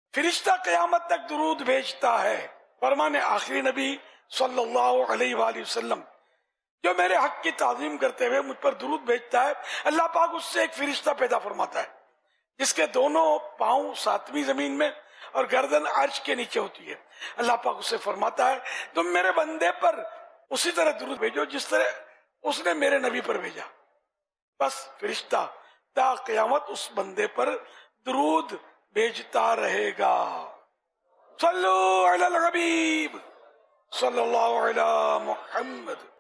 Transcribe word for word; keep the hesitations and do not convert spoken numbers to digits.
फिरिश्ता क़यामत तक दुरूद भेजता है। फरमाने आखिरी नबी सल्लल्लाहु अलैहि वसल्लम जो मेरे हक की ताज़ीम करते हुए मुझ पर दुरूद भेजता है, अल्लाह पाक उससे एक फिरिश्ता पैदा फरमाता है जिसके दोनों पांव सातवीं जमीन में और गर्दन अर्श के नीचे होती है। अल्लाह पाक उससे फरमाता है तुम मेरे बंदे पर उसी तरह दुरूद भेजो जिस तरह उसने मेरे नबी पर भेजा। बस फिरिश्ता ता क़यामत उस बंदे पर दुरूद भेजता रहेगा। सल्लु अलल हबीब सल्लल्लाहु अलैहि मुहम्मद।